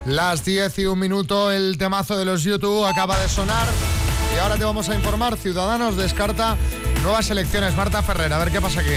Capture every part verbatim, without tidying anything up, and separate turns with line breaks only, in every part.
Las diez y un minuto, el temazo de los YouTube acaba de sonar y ahora te vamos a informar. Ciudadanos descarta nuevas elecciones. Marta Ferrer, a ver qué pasa aquí.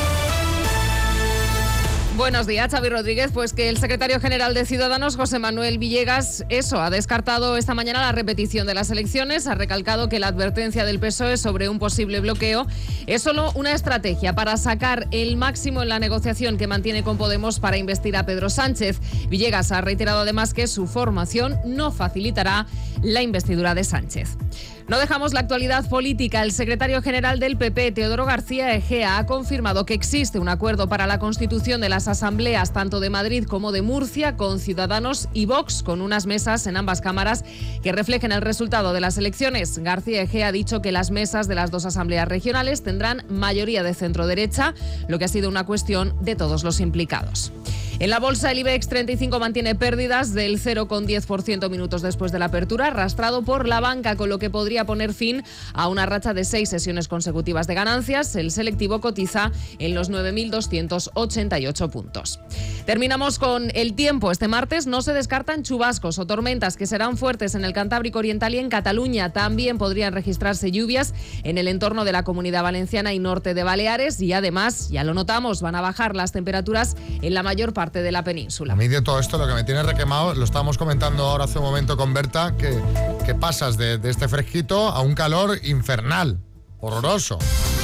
Buenos días, Xavi Rodríguez. Pues que el secretario general de Ciudadanos, José Manuel Villegas, eso, ha descartado esta mañana la repetición de las elecciones. Ha recalcado que la advertencia del P S O E sobre un posible bloqueo es solo una estrategia para sacar el máximo en la negociación que mantiene con Podemos para investir a Pedro Sánchez. Villegas ha reiterado además que su formación no facilitará la investidura de Sánchez. No dejamos la actualidad política. El secretario general del P P, Teodoro García Egea, ha confirmado que existe un acuerdo para la constitución de las asambleas tanto de Madrid como de Murcia con Ciudadanos y Vox, con unas mesas en ambas cámaras que reflejen el resultado de las elecciones. García Egea ha dicho que las mesas de las dos asambleas regionales tendrán mayoría de centro-derecha, lo que ha sido una cuestión de todos los implicados. En la bolsa, el IBEX treinta y cinco mantiene pérdidas del cero coma diez por ciento minutos después de la apertura, arrastrado por la banca, con lo que podría poner fin a una racha de seis sesiones consecutivas de ganancias. El selectivo cotiza en los nueve mil doscientos ochenta y ocho puntos. Terminamos con el tiempo. Este martes no se descartan chubascos o tormentas que serán fuertes en el Cantábrico Oriental y en Cataluña. También podrían registrarse lluvias en el entorno de la Comunidad Valenciana y norte de Baleares y además, ya lo notamos, van a bajar las temperaturas en la mayor parte de la península.
A mí de todo esto lo que me tiene requemado, lo estábamos comentando ahora hace un momento con Berta, que, que pasas de, de este fresquito a un calor infernal, horroroso.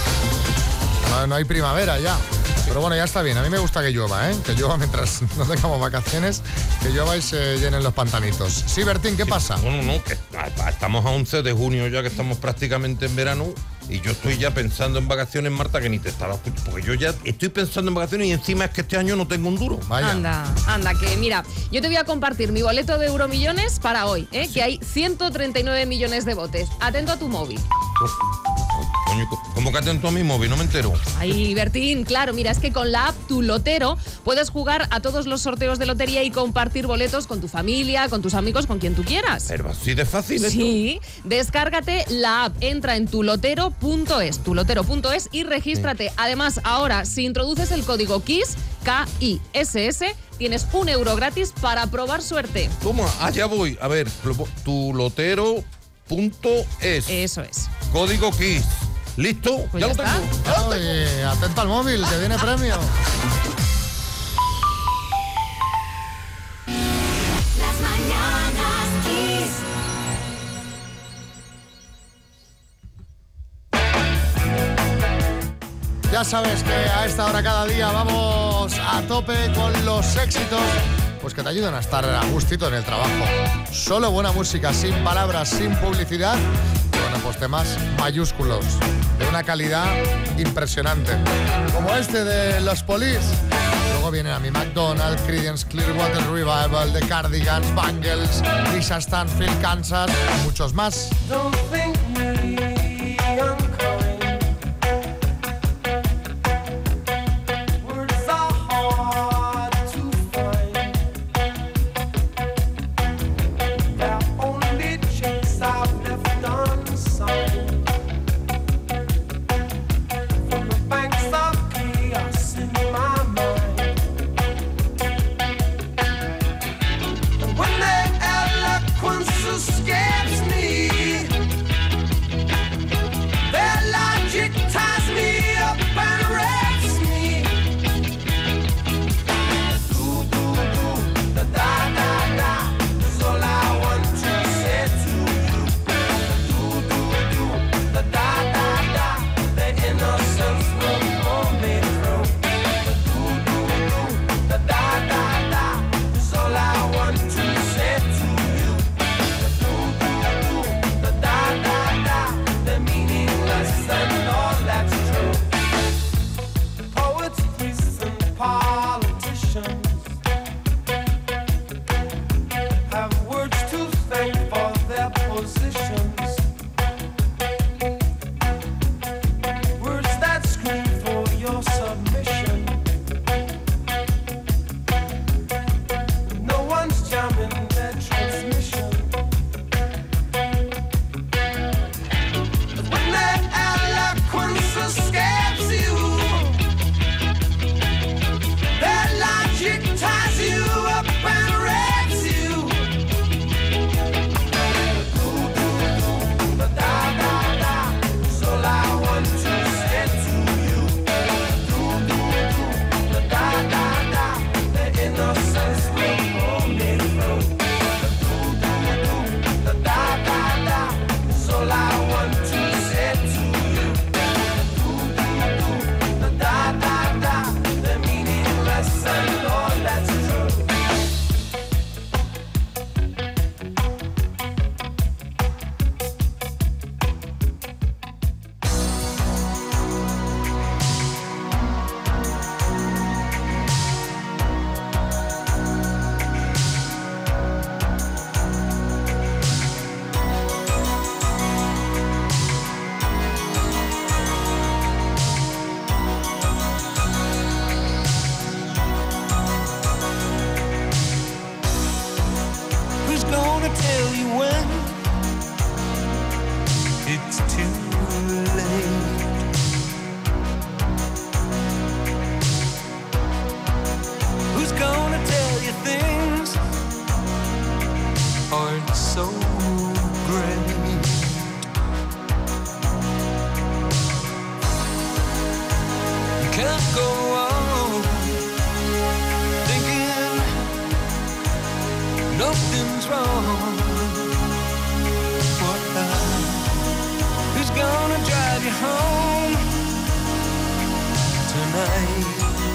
No, no hay primavera ya. Pero bueno, ya está bien. A mí me gusta que llueva, ¿eh? Que llueva mientras no tengamos vacaciones, que llueva y se llenen los pantanitos. Sí, Bertín, ¿qué pasa?
Bueno, no, que estamos a once de junio ya, que estamos prácticamente en verano. Y yo estoy ya pensando en vacaciones, Marta, que ni te estaba escuchando. Porque yo ya estoy pensando en vacaciones y encima es que este año no tengo un duro.
Vaya.
Anda, anda, que mira, yo te voy a compartir mi boleto de Euromillones para hoy, ¿eh? Sí. Que hay ciento treinta y nueve millones de botes. Atento a tu móvil.
Coño, ¿cómo que atento a mi móvil? No me entero.
Ay, Bertín, claro, mira, es que con la app Tu Lotero puedes jugar a todos los sorteos de lotería y compartir boletos con tu familia, con tus amigos, con quien tú quieras.
Pero así de fácil esto.
Sí, descárgate la app, entra en tulotero punto es, tulotero punto es y regístrate. Sí. Además, ahora, si introduces el código KISS, K I S S, tienes un euro gratis para probar suerte.
¿Cómo? Allá voy. A ver, tulotero punto es.
Eso es.
Código KISS. ¿Listo?
Pues
ya,
ya
lo
está.
tengo. Ya lo tengo.
Oye, atento al móvil, que viene premio. Ya sabes que a esta hora cada día vamos a tope con los éxitos, pues que te ayudan a estar a gustito en el trabajo. Solo buena música, sin palabras, sin publicidad. Bueno, pues temas mayúsculos, de una calidad impresionante, como este de los Police. Luego vienen a mi McDonald's, Creedence Clearwater Revival, The Cardigans, Bangles, Lisa Stanfield, Kansas y muchos más.
gonna tell you when it's too late? Who's gonna tell you things aren't so great? You can't go on thinking nothing's wrong. What now? Who's gonna drive you home tonight?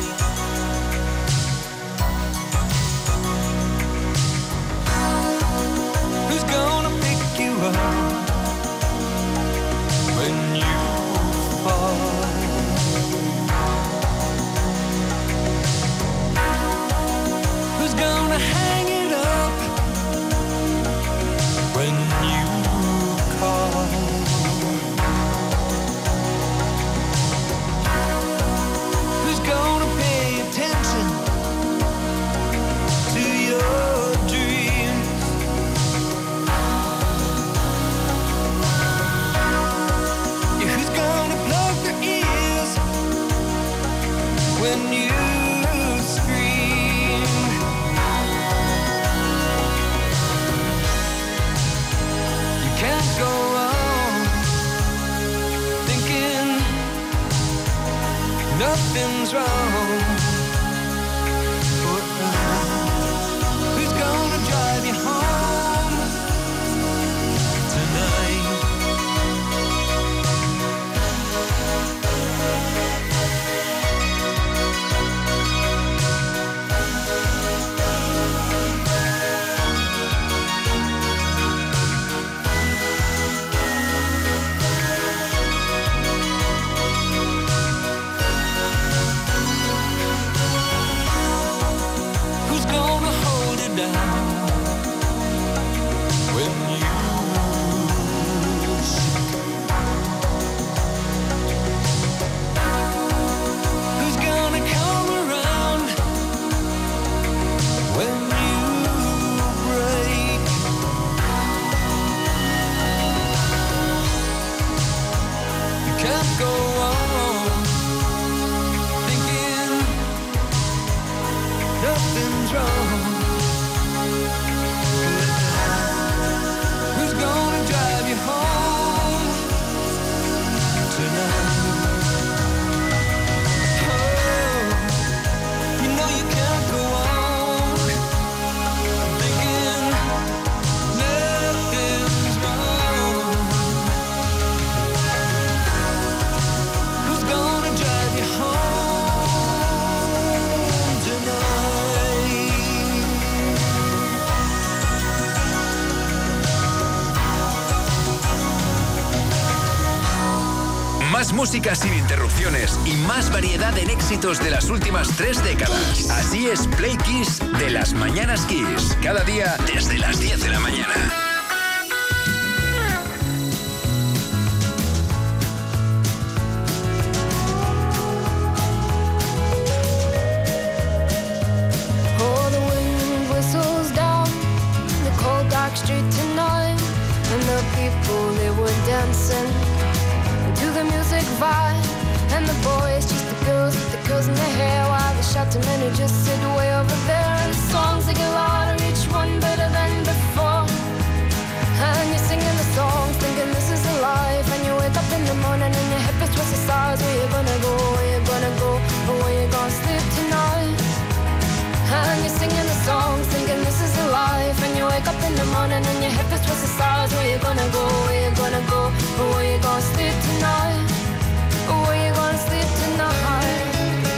Who's gonna pick you up when you fall? Who's gonna hang it up when you call? Who's gonna pay attention to your dreams? Yeah, who's gonna plug their ears when you scream? You can't go on thinking nothing's wrong. Who's gonna drive you home tonight? Who's gonna hold it down when you shoot? Who's gonna come around when you break? You can't go on thinking nothing's wrong. Who's gonna drive you home tonight? Oh, you know you can't go on thinking nothing's wrong. Who's gonna drive you home tonight?
Más música sin interrupciones y más variedad en éxitos de las últimas tres décadas. Así es Play Kiss de las Mañanas Kiss. Cada día desde las diez de la mañana.
Oh, the wind whistles down the cold dark street tonight, and the people they were dancing to the music vibe, and the boys just the girls with the curls in their hair, while the shouting men who just sit way over there. And the songs they get louder, each one better than before. And you're singing the songs, thinking this is a life. And you wake up in the morning and your hip is twisted sides. Where you gonna go? Where you gonna go? Or where you gonna sleep tonight? And you're singing the songs, thinking this is a life. And you wake up in the morning and your hip is twisted sides. Where you gonna go? Where you gonna go? Or where you gonna sleep tonight? Or where you gonna sleep tonight?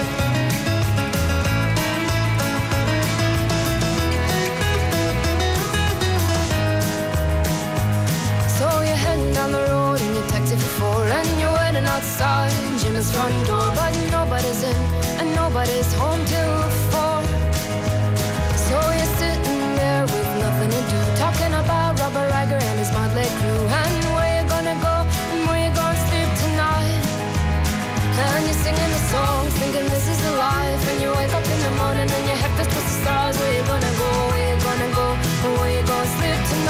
So you're heading down the road in your taxi for four, and you're waiting outside Jimmy's front door, but nobody's in and nobody's home till four. So you're sitting there with nothing to do, talking about Robert Riger and his motley crew, and where you gonna go and where you gonna sleep tonight. And you're singing the songs, thinking this is the life. And you wake up in the morning and your head feels twisted stars. Where you gonna go, where you gonna go, or where you gonna sleep tonight?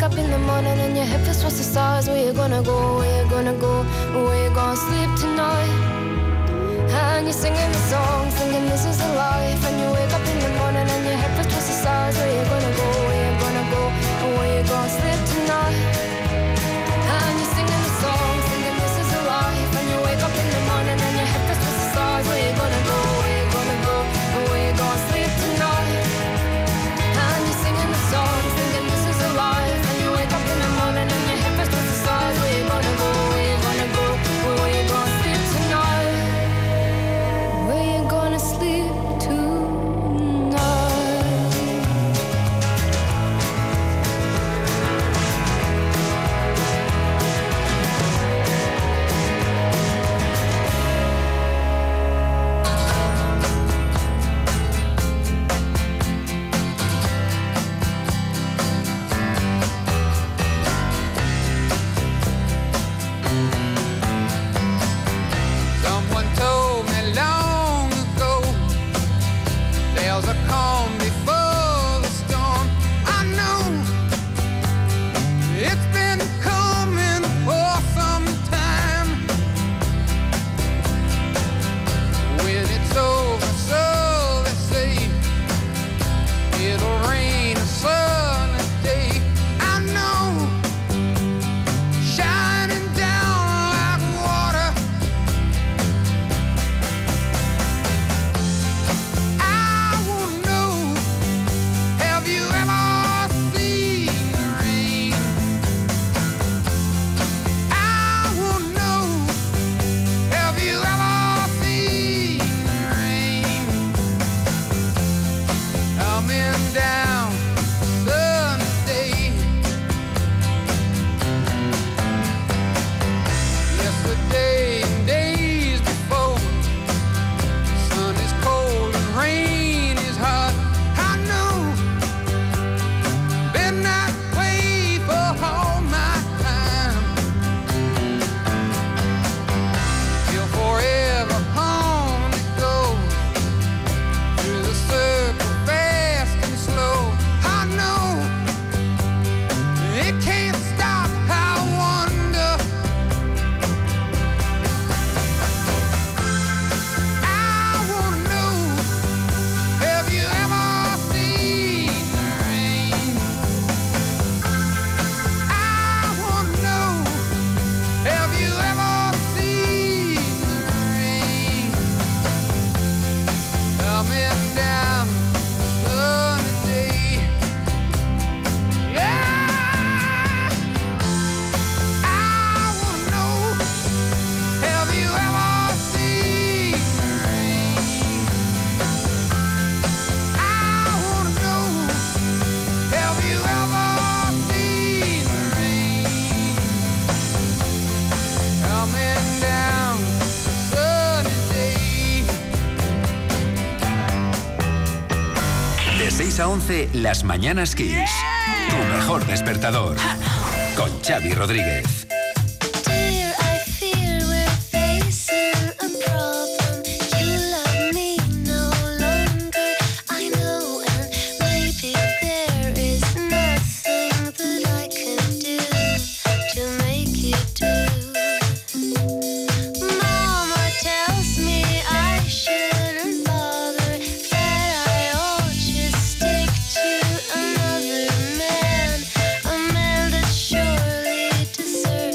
up in the morning and your head feels towards the stars. Where you gonna go, where you gonna go, where you gonna sleep tonight? And you're singing the song, thinking this is a life. And you wake up in the morning and your head feels towards the stars. Where you gonna go, where you gonna go, where you gonna sleep tonight? And you're singing the song, thinking this is a life. And you wake up in the morning and your head feels towards the stars. Where you gonna go, where you gonna go, where you gonna sleep tonight? And you're singing the song, thinking this is a life. And you wake up in the morning and your head feels towards the stars. Where you gonna go, where you gonna go, where you gonna sleep tonight? Where you gonna sleep tonight?
Someone told me long ago there's a calm before the storm. I know it's been coming for some time. When it's over, so they say it'll rain a sunny day. I know, shining down like water. I wanna know, have you ever seen the rain? I wanna know, have you ever seen the rain? Coming down sunny day. Yesterday and days before, sun is cold and rain is hot. I know, been that way for all my time. Feel forever on the go, through the circle fast and slow. I know, it can't stop. I wonder, I wanna know, have you ever seen the rain? I wanna know, have you ever seen the rain? Coming down sunny day. Yeah, I wanna know, have you ever seen the rain? I wanna know, have you ever seen the rain? Coming down sunny day.
De seis a once, Las Mañanas Kiss. Tu mejor despertador. Con Xavi Rodríguez.
Dear, I fear we're facing a problem. You love me no longer, I know, and maybe there is nothing that I can do to make you do. Mama tells me I shouldn't bother, that I ought just stick to another man, a man that surely deserves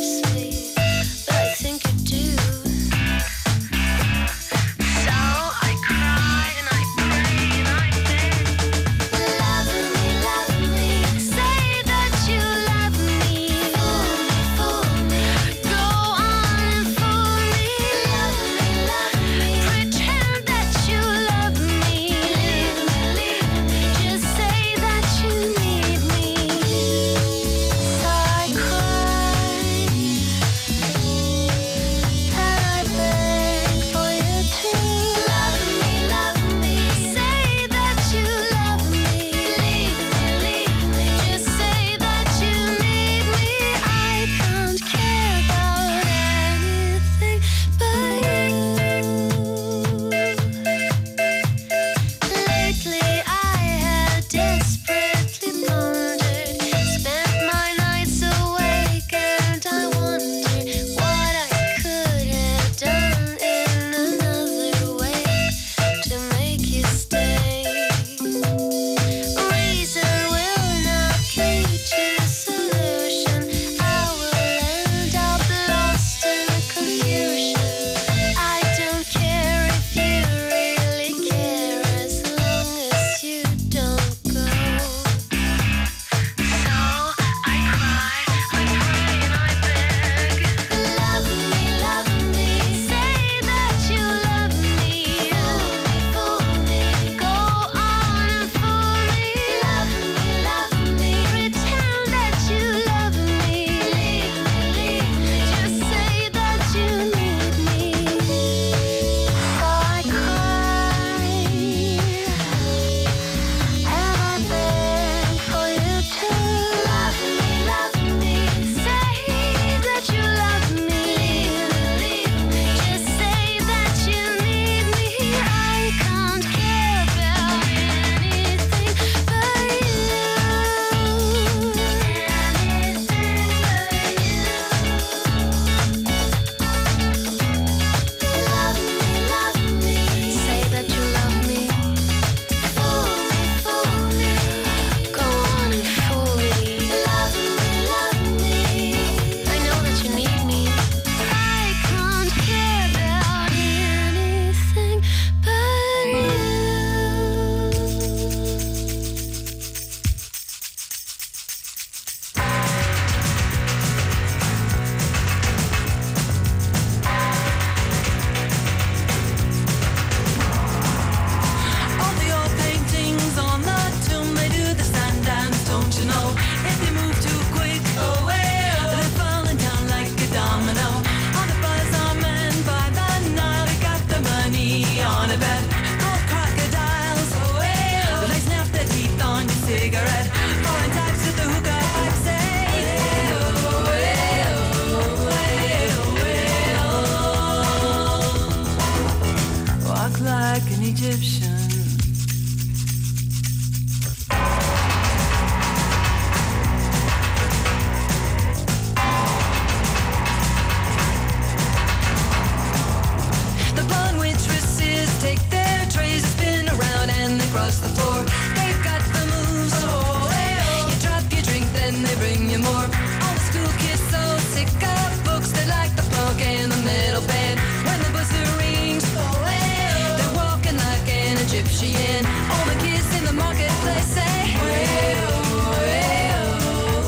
Egyptian. All the kids in the marketplace say, way-oh, way-oh,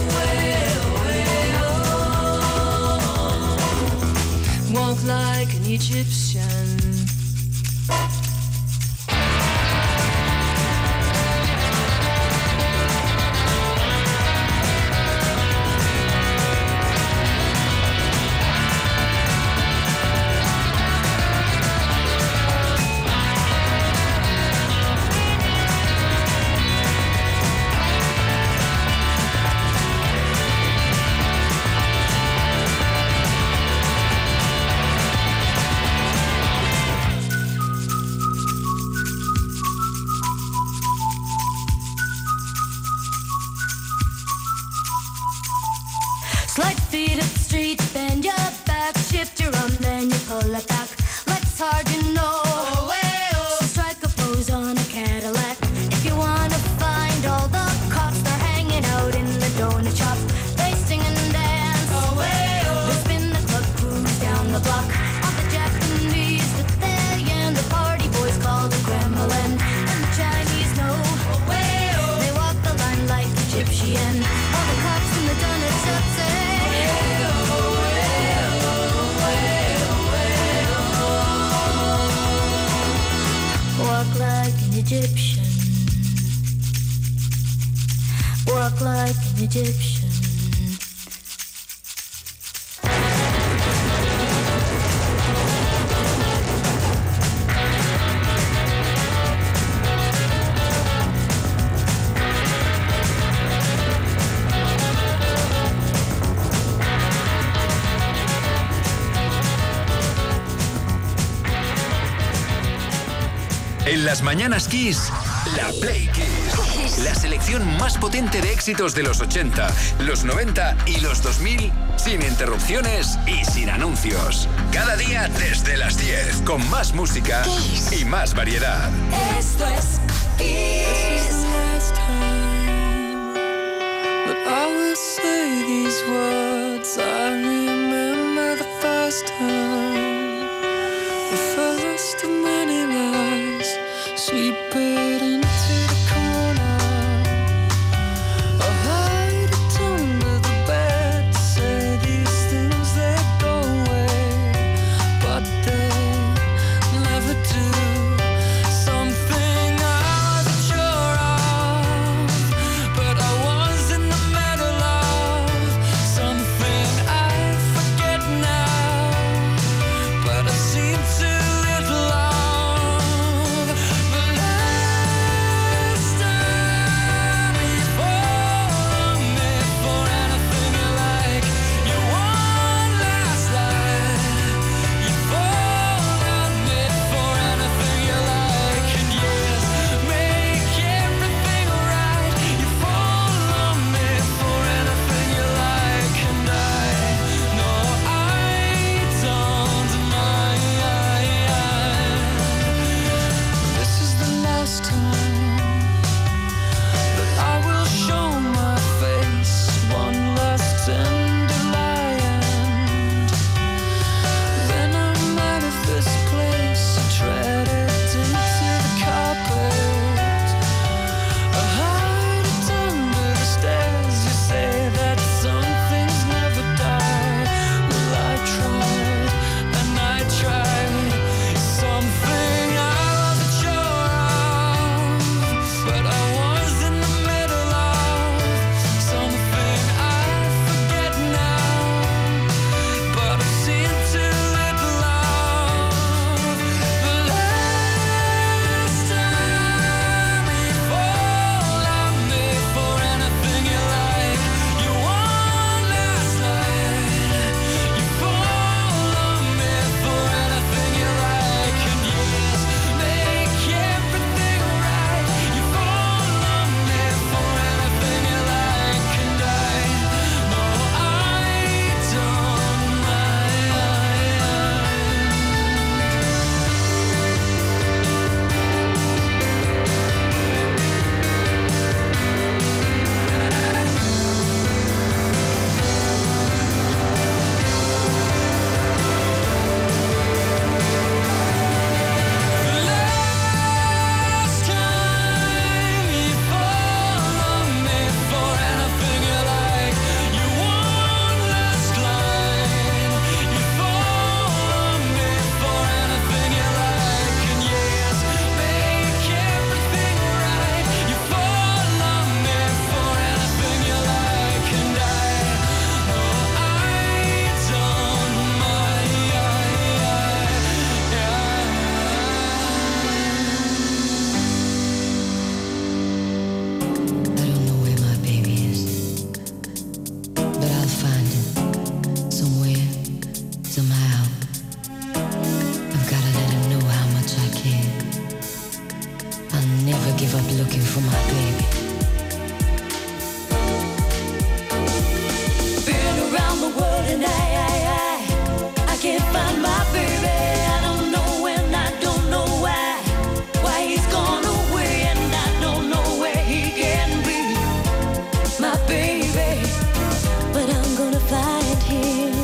way-oh, way-oh. Walk like an Egyptian.
Slide feet up the street, bend your back, shift your arm, then you pull it back. Legs hard, you know. Oh, way, oh. So strike a pose on a Cadillac. If you wanna find all the cops, they're hanging out in the donut shop. They sing and dance. Oh, way, oh. They spin the club cruise down the block. All the Japanese that they and the party boys call the Kremlin. And the Chinese know. Oh, way, oh. They walk the line like Egyptian. All the cops in the donut shop say, walk like an Egyptian. Walk like an Egyptian.
En las mañanas Kiss, la Play Kiss. La selección más potente de éxitos de los ochenta, los noventa y los dos mil, sin interrupciones y sin anuncios. Cada día desde las diez, con más música Kiss y más variedad.
Esto es Kiss. But I will say these words. I remember the first time, the first of many lies. Sweep it into the corner, or hide it under the bed. Say these things, they go away, but they never do. Something I wasn't sure of, but I was in the middle of. Something I forget now, but I seem to live long. The last
I'll never give up looking for my baby. Been around the world and I, I, I, I can't find my baby. I don't know when, I don't know why, why he's gone away, and I don't know where he can be, my baby. But I'm gonna find him.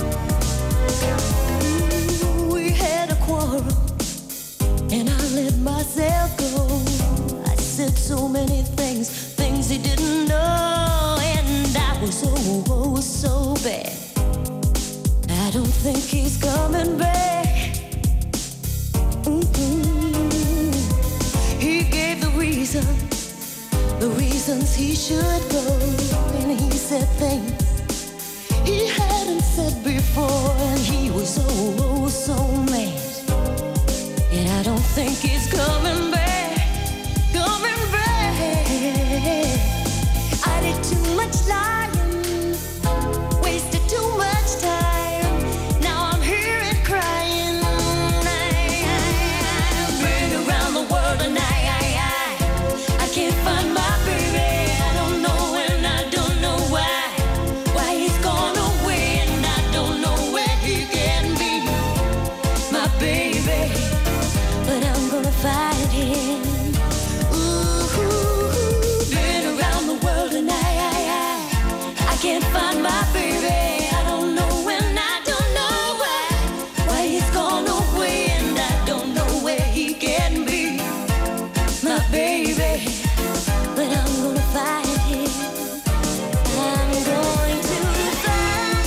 Ooh, we had a quarrel, and I let myself go. I said so many things, things he didn't know, and I was oh, oh so bad. I don't think he's coming back. Mm-mm. He gave the reason, the reasons he should go, and he said things he hadn't said before, and he was oh, oh so mad. And I don't think he's coming back, coming back. I did too much lying, wasted too much time. Now I'm here and crying. I, I, I've been around the world and I, I, I, I can't find my baby. I don't know and I don't know why, why he's gone away, and I don't know where he can be, my baby. But I'm gonna find him. Ooh, been around the world and I, I, I, I can't find my baby. I don't know and I don't know why, why he's gone away, and I don't know where he can be, my baby. But I'm gonna find him. I'm going to find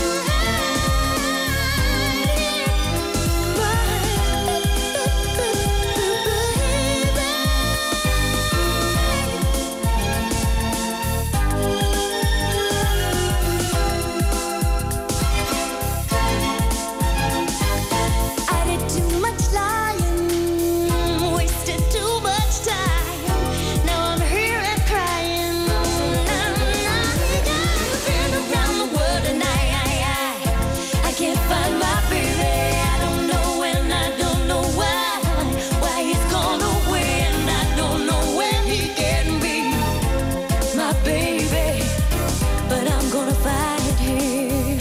I did too much lying, wasted too much time. Now I'm here and crying. Been around the world and I, I, I, I can't find my baby. I don't know and I don't know why, why he's gone away, and I don't know where he can be, my baby. But I'm gonna find him.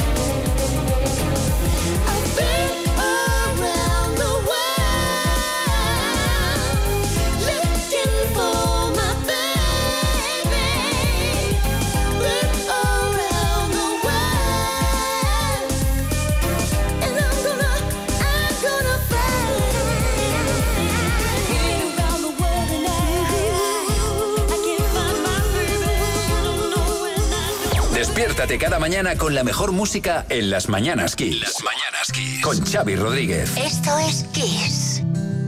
I've been around the world looking for my baby. Been around the world, and I'm gonna, I'm gonna find him. Been around the world and I, I can't find my baby. I don't know when I.
Despiértate cada mañana con la mejor música en Las Mañanas Kiss. Las Mañanas Kiss. Con Xavi Rodríguez.
Esto es Kiss.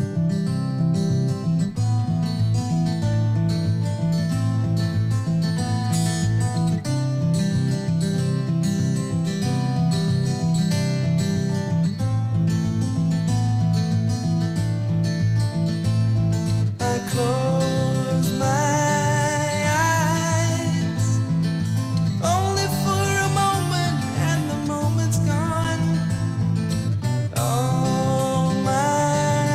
I close my eyes only for a moment, and the moment's gone. All my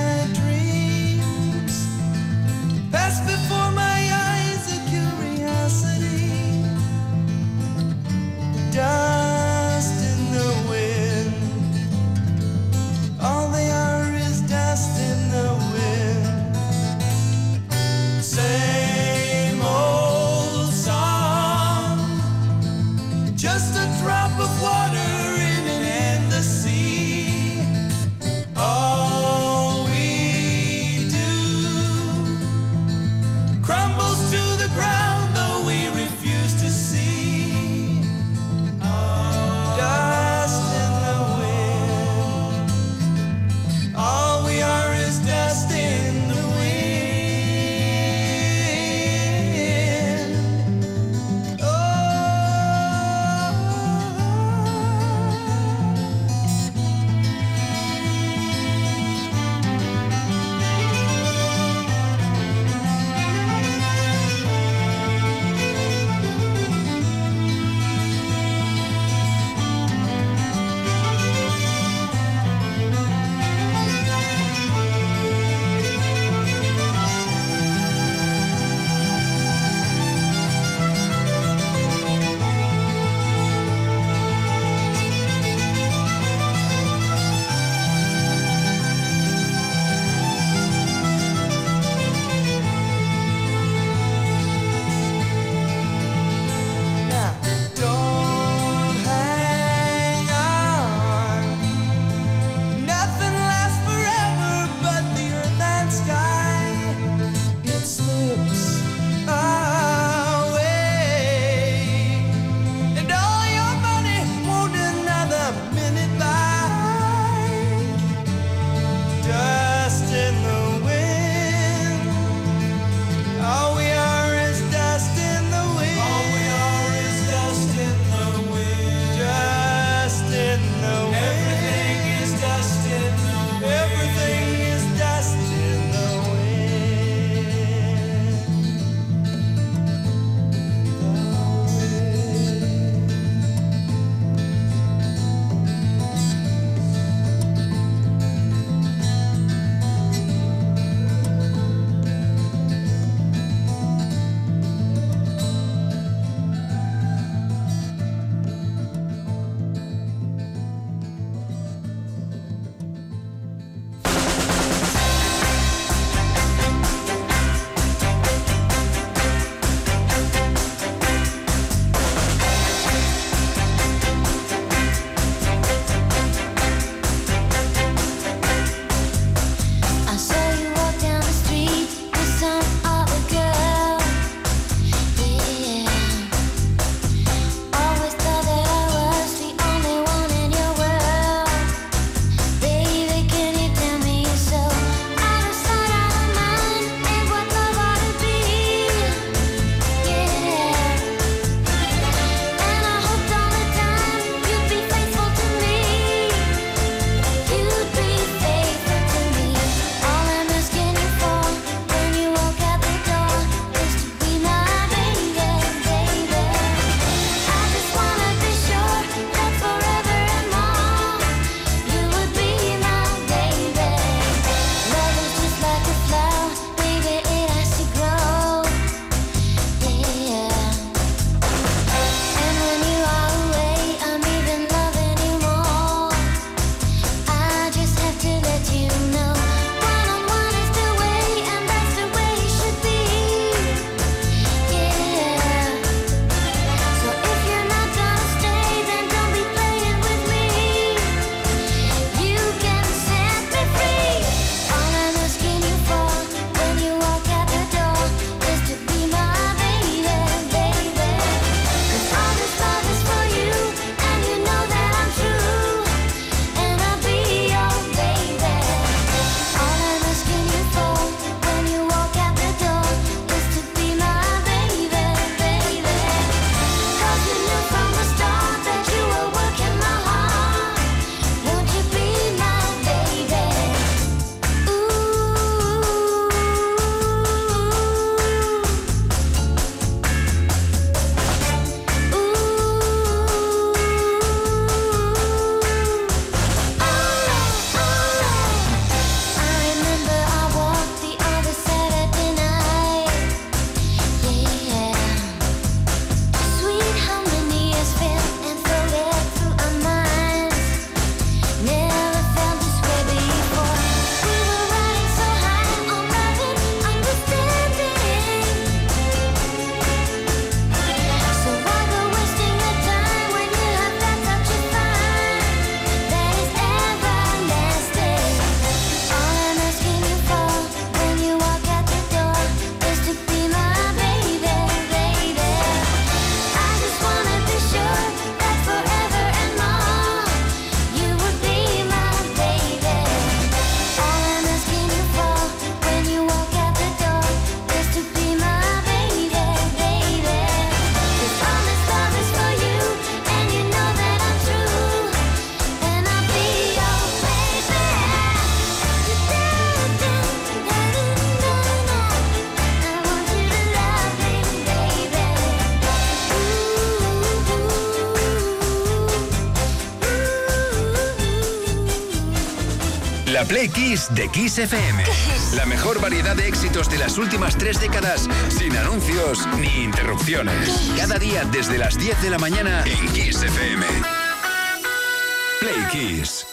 La Play Kiss de Kiss F M. La mejor variedad de éxitos de las últimas tres décadas sin anuncios ni interrupciones. Cada día desde las diez de la mañana en Kiss F M. Play Kiss.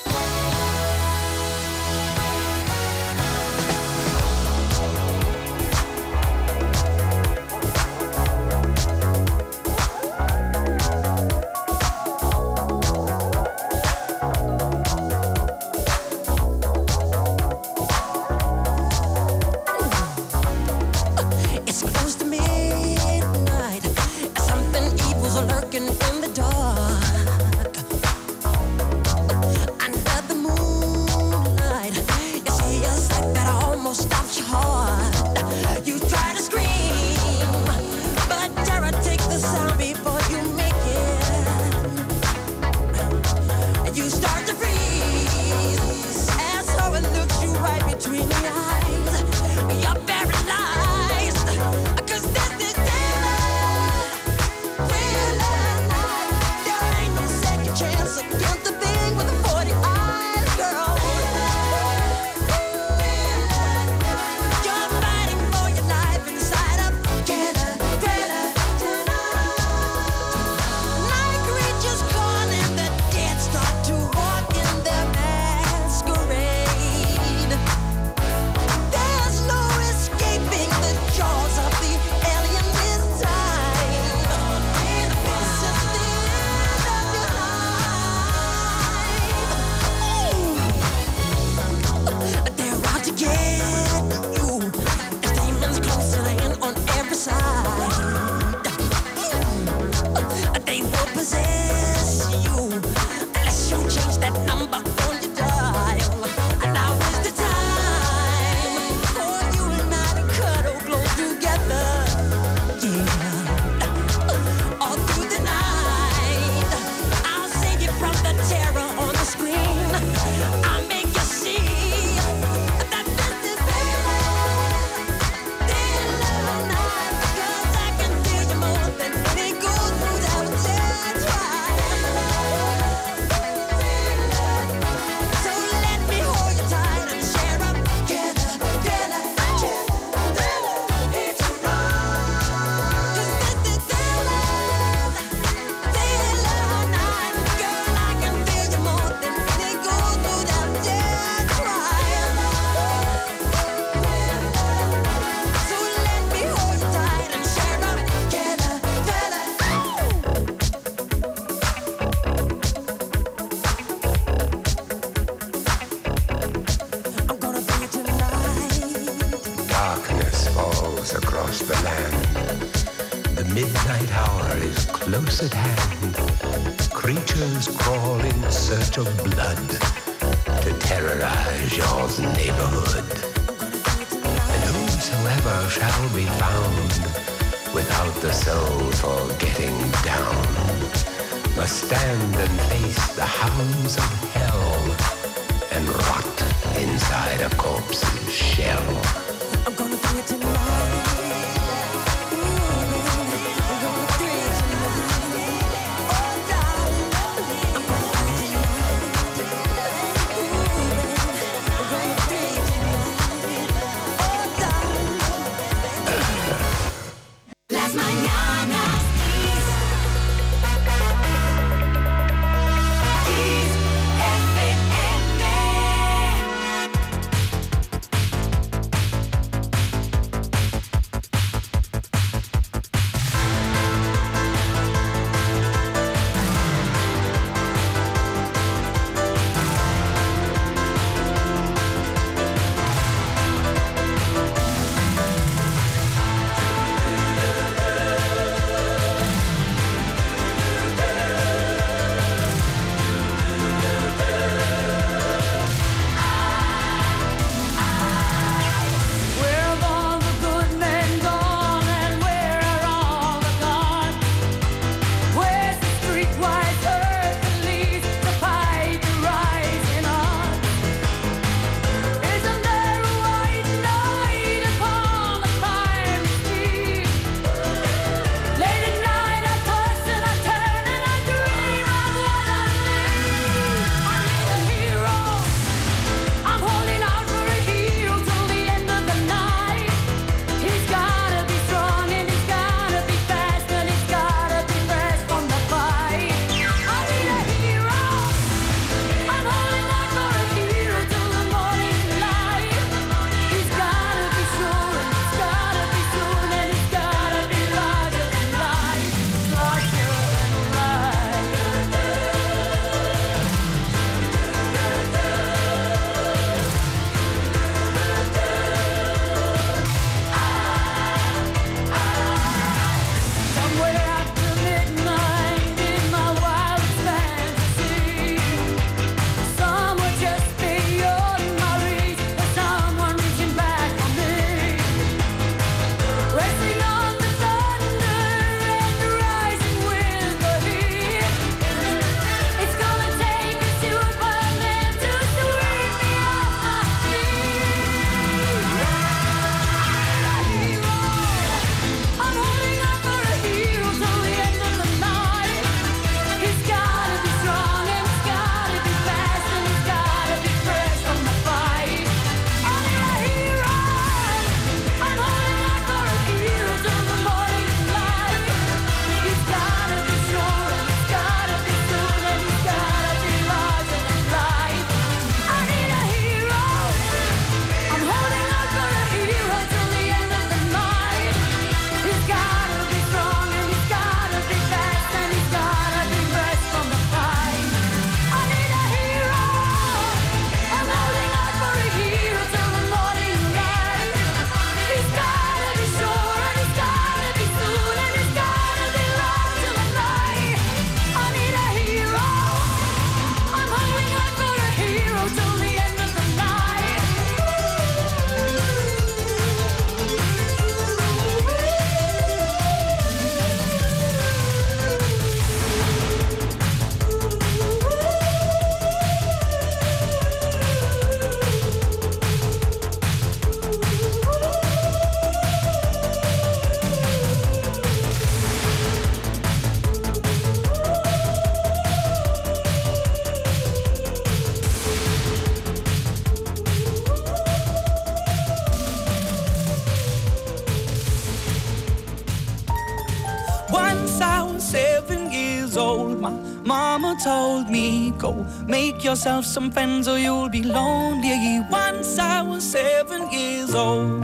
was seven years old, my mama told me, go make yourself some friends or you'll be lonely. Once I was seven years old.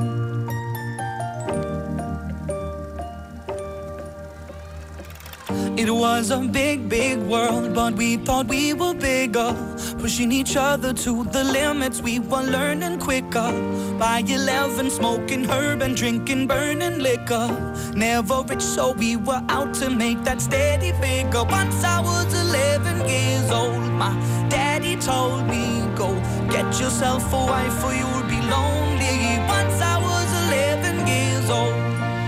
It was a big, big world, but we thought we were bigger, pushing each other to the limits. We were learning quicker. By eleven, smoking herb and drinking burning liquor. Never rich, so we were out to make that steady figure. Once I was eleven years old, my daddy told me, go get yourself a wife or you'll be lonely. Once I was eleven years old.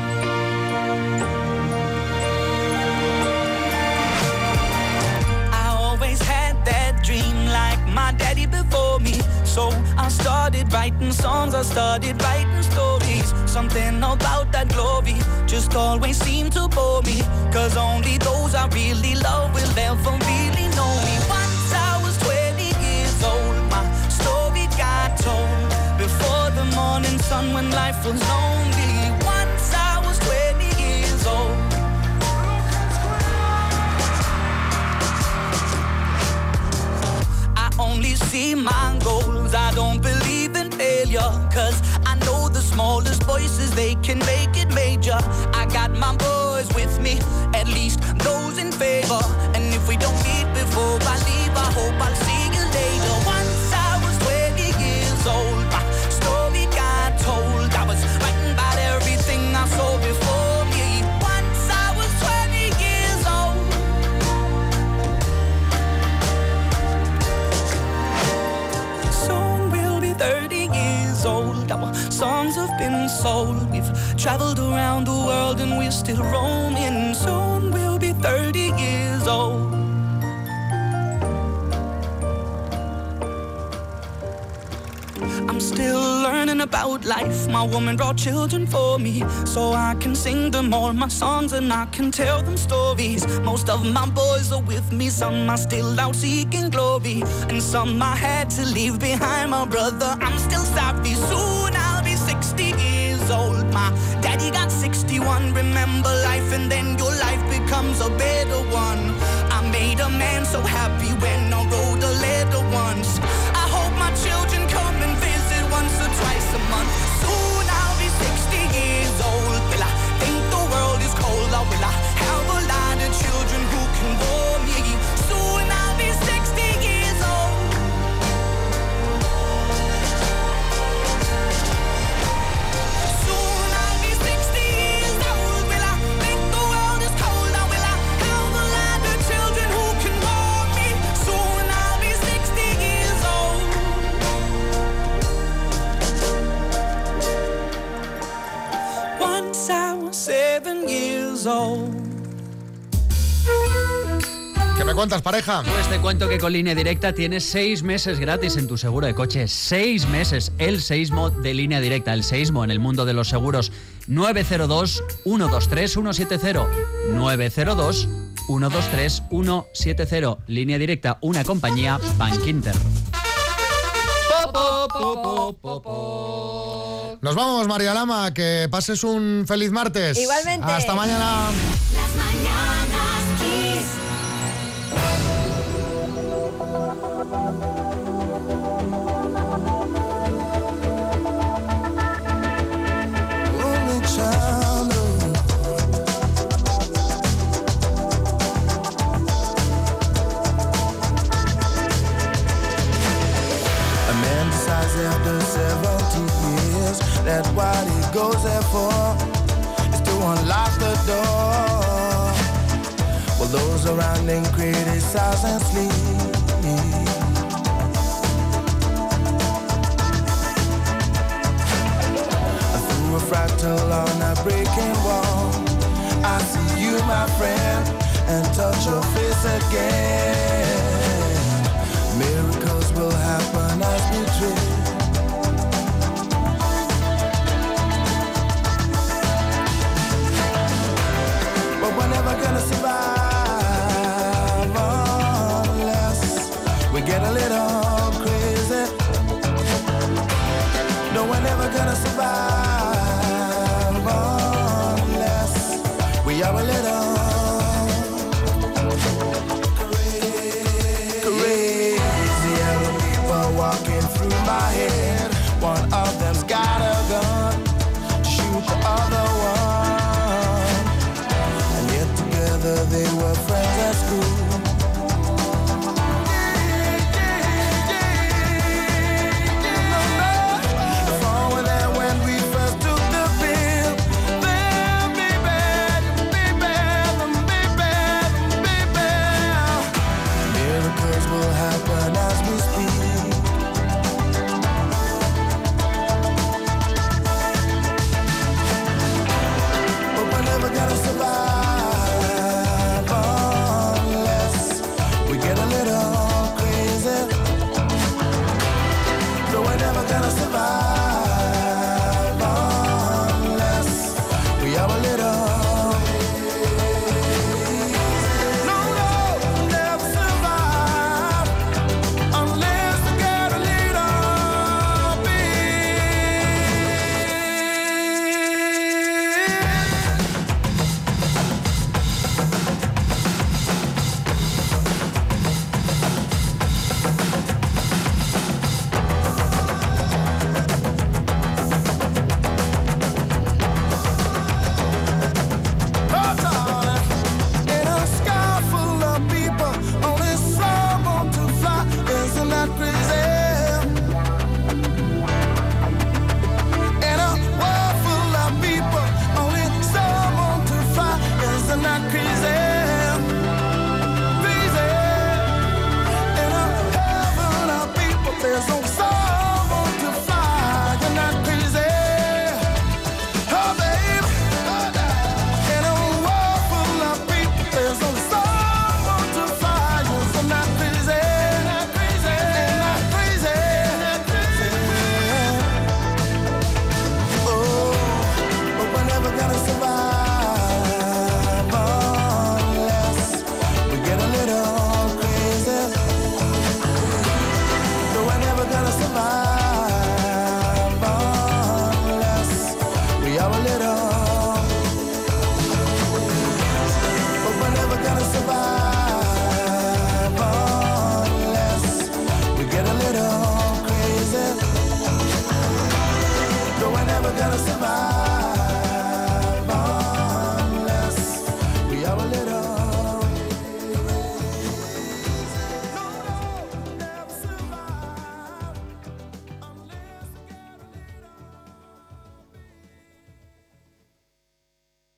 Dream like my daddy before me. So I started writing songs, I started writing stories. Something about that glory just always seemed to bore me. Cause only those I really love will ever really know me. Once I was twenty years old, my story got told. Before the morning sun when life was lonely. Once I was twenty years old. Only see my goals, I don't believe in failure. Cause I know the smallest voices, they can make it major. I got my boys with me, at least those in favor. And if we don't meet before I leave, I hope I'll see you later. Once I was twenty years old, my story got told. I was writing about everything I saw before me. Once I was twenty years old. thirty years old, our songs have been sold. We've traveled around the world and we're still roaming. Soon we'll be thirty years old. I'm still learning about life. My woman brought children for me, so I can sing them all my songs and I can tell them stories. Most of my boys are with me, some are still out seeking glory, and some I had to leave behind. My brother, I'm still sorry. Soon I'll be sixty years old. My daddy got sixty-one. Remember life and then your life becomes a better one. I made a man so happy when I wrote a letter once. I hope my children come and visit once or twice a month. Soon I'll be sixty years old. Will I think the world is cold, or will I have a lot of children who can warm me? Soon I'll be sixty years old. Soon I'll be sixty years old. Will I think the world is cold, or will I have a lot of children who can warm me? Soon I'll be sixty years old. Once I was seven years old.
¿Qué me cuentas, pareja?
Pues te cuento que con Línea Directa tienes seis meses gratis en tu seguro de coche. Seis meses. El Seismo de Línea Directa. El Seismo en el mundo de los seguros. nueve cero dos, uno dos tres, uno siete cero. nueve cero dos, uno dos tres, uno siete cero. Línea Directa, una compañía Bankinter.
Nos vamos, María Lama. Que pases un feliz martes.
Igualmente.
Hasta mañana.
Las mañanas Kiss.
Only child a man decides after seventy years that what he goes there for is to unlock the door. Well, those around him criticize and sleep. Through a fractal on a breaking wall, I see you, my friend, and touch your face again. Miracles will happen as we dream. But we're never gonna survive unless we get a little crazy. No, we're never gonna survive unless we are a little it up.